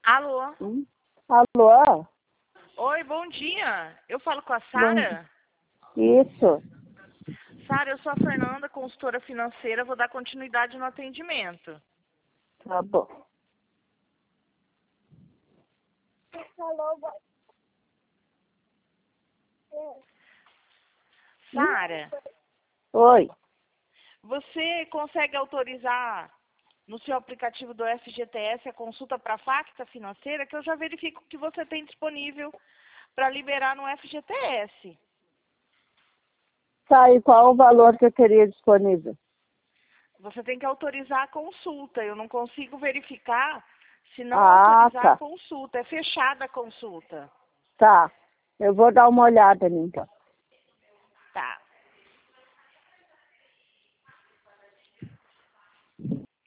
Alô? Alô? Oi, bom dia. Eu falo com a Sara? Isso. Sara, eu sou a Fernanda, consultora financeira. Vou dar continuidade no atendimento. Tá bom. Sara, Oi. você consegue autorizar no seu aplicativo do FGTS a consulta para a Facta Financeira, que eu já verifico que você tem disponível para liberar no FGTS. Tá, e qual o valor que eu teria disponível? Você tem que autorizar a consulta. Eu não consigo verificar se não Ah, autorizar a tá. consulta. É fechada a consulta. Tá. Eu vou dar uma olhada ali, então.